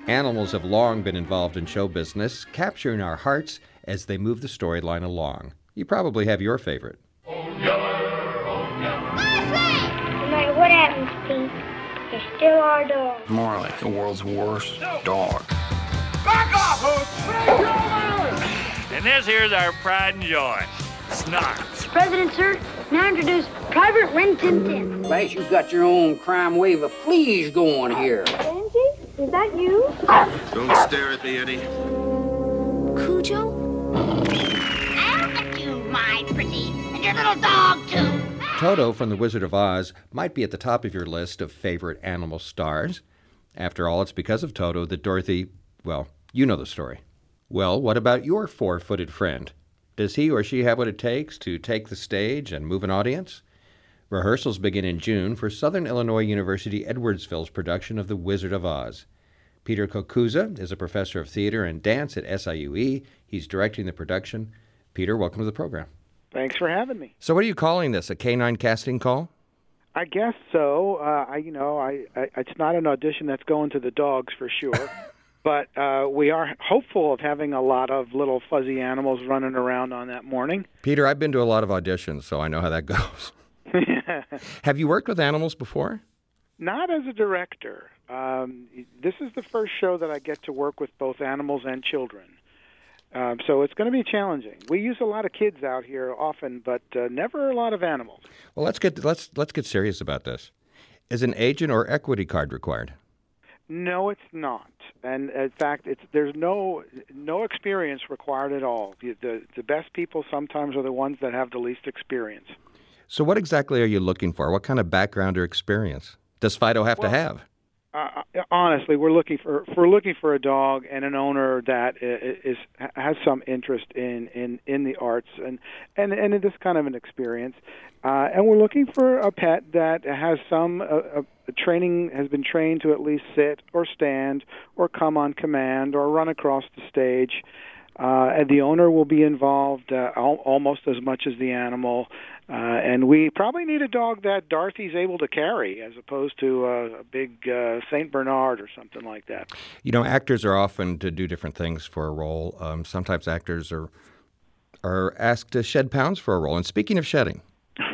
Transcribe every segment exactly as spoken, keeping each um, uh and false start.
Animals have long been involved in show business, capturing our hearts as they move the storyline along. You probably have your favorite. Oh, Yeller, oh, Yeller. No matter what happens, Pete, you're still our dog. More like the world's worst dog. Back off, Hooch! And this here's our pride and joy, Snarks. President, sir, now introduce Private Rin Tin Tin. Thanks, you've got your own crime wave of fleas going here. Benji, is that you? Don't stare at me, Eddie. Cujo? I'll get you, my pretty, and your little dog, too. Toto from The Wizard of Oz might be at the top of your list of favorite animal stars. After all, it's because of Toto that Dorothy, well, you know the story. Well, what about your four-footed friend? Does he or she have what it takes to take the stage and move an audience? Rehearsals begin in June for Southern Illinois University Edwardsville's production of The Wizard of Oz. Peter Kokuza is a professor of theater and dance at S I U E. He's directing the production. Peter, welcome to the program. Thanks for having me. So what are you calling this, a canine casting call? I guess so. Uh, I, you know, I, I, it's not an audition that's going to the dogs for sure. But uh, we are hopeful of having a lot of little fuzzy animals running around on that morning. Peter, I've been to a lot of auditions, so I know how that goes. Have you worked with animals before? Not as a director. Um, this is the first show that I get to work with both animals and children. Um, so it's going to be challenging. We use a lot of kids out here often, but uh, never a lot of animals. Well, let's get let's let's get serious about this. Is an agent or equity card required? No, it's not. And in fact, it's there's no no experience required at all. The, the the best people sometimes are the ones that have the least experience. So what exactly are you looking for? What kind of background or experience does Fido have well, to have? Uh, honestly, we're looking for we're looking for a dog and an owner that is has some interest in, in, in the arts and and and in this kind of an experience. Uh, and we're looking for a pet that has some uh, uh, training, has been trained to at least sit or stand or come on command or run across the stage. Uh, and the owner will be involved uh, al- almost as much as the animal. Uh, and we probably need a dog that Dorothy's able to carry as opposed to uh, a big uh, Saint Bernard or something like that. You know, actors are often to do different things for a role. Um, sometimes actors are are asked to shed pounds for a role. And speaking of shedding.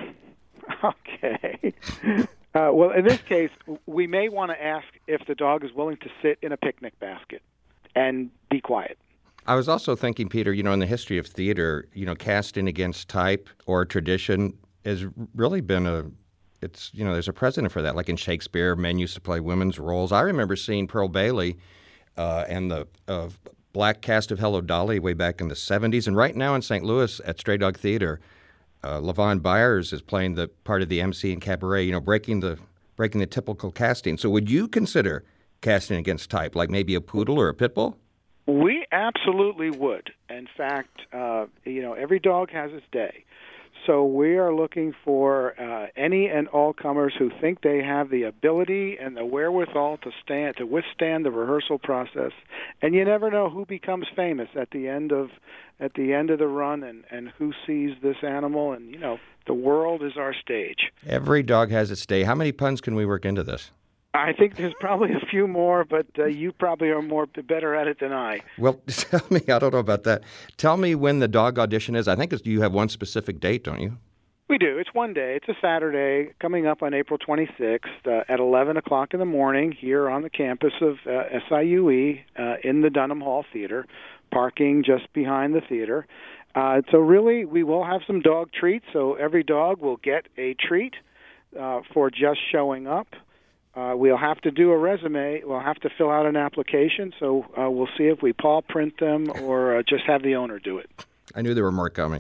Okay. Uh, well, in this case, we may want to ask if the dog is willing to sit in a picnic basket and be quiet. I was also thinking, Peter, you know, in the history of theater, you know, casting against type or tradition has really been a, it's, you know, there's a precedent for that. Like in Shakespeare, men used to play women's roles. I remember seeing Pearl Bailey uh, and the uh, black cast of Hello, Dolly way back in the seventies. And right now in Saint Louis at Stray Dog Theater, uh, LaVon Byers is playing the part of the M C in Cabaret, you know, breaking the breaking the typical casting. So would you consider casting against type, like maybe a poodle or a pit bull? We absolutely would. In fact, uh, you know, every dog has its day. So we are looking for uh, any and all comers who think they have the ability and the wherewithal to stand to withstand the rehearsal process. And you never know who becomes famous at the end of at the end of the run, and, and who sees this animal. And you know, the world is our stage. Every dog has its day. How many puns can we work into this? I think there's probably a few more, but uh, you probably are more better at it than I. Well, tell me, I don't know about that. Tell me when the dog audition is. I think it's, you have one specific date, don't you? We do. It's one day. It's a Saturday coming up on April twenty-sixth uh, at eleven o'clock in the morning here on the campus of uh, S I U E uh, in the Dunham Hall Theater, parking just behind the theater. Uh, so really, we will have some dog treats, so every dog will get a treat uh, for just showing up. Uh, we'll have to do a resume. We'll have to fill out an application, so uh, we'll see if we paw print them or uh, just have the owner do it. I knew there were more coming.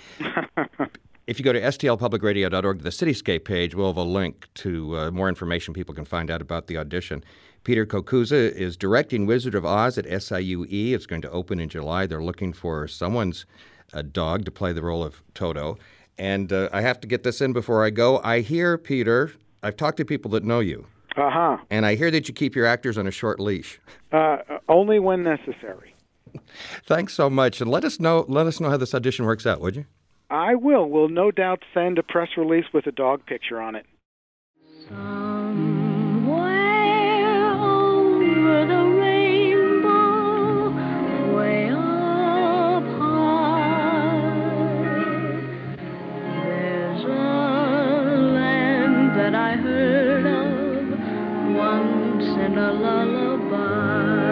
If you go to S T L public radio dot org, the Cityscape page, we'll have a link to uh, more information people can find out about the audition. Peter Kokuza is directing Wizard of Oz at S I U E. It's going to open in July. They're looking for someone's uh, dog to play the role of Toto. And uh, I have to get this in before I go. I hear, Peter, I've talked to people that know you. Uh-huh. And I hear that you keep your actors on a short leash. Uh, only when necessary. Thanks so much. And let us know let us know how this audition works out, would you? I will. We'll no doubt send a press release with a dog picture on it. Somewhere over the rainbow. and a lullaby.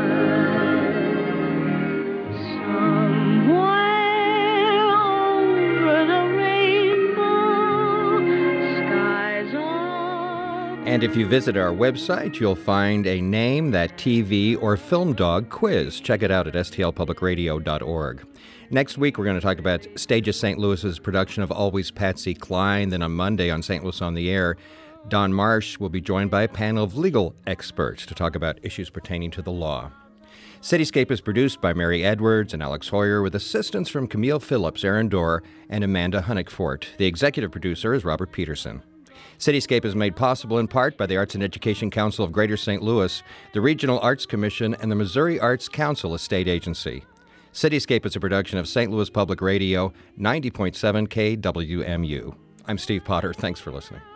Somewhere over the rainbow, skies are... And if you visit our website, you'll find a Name That T V or Film Dog quiz. Check it out at s t l public radio dot org. Next week, we're going to talk about Stages Saint Louis's production of Always Patsy Cline. Then on Monday on Saint Louis on the Air, Don Marsh will be joined by a panel of legal experts to talk about issues pertaining to the law. Cityscape is produced by Mary Edwards and Alex Hoyer with assistance from Camille Phillips, Aaron Dorr, and Amanda Honigfort. The executive producer is Robert Peterson. Cityscape is made possible in part by the Arts and Education Council of Greater Saint Louis, the Regional Arts Commission, and the Missouri Arts Council, a state agency. Cityscape is a production of Saint Louis Public Radio, ninety point seven K W M U. I'm Steve Potter. Thanks for listening.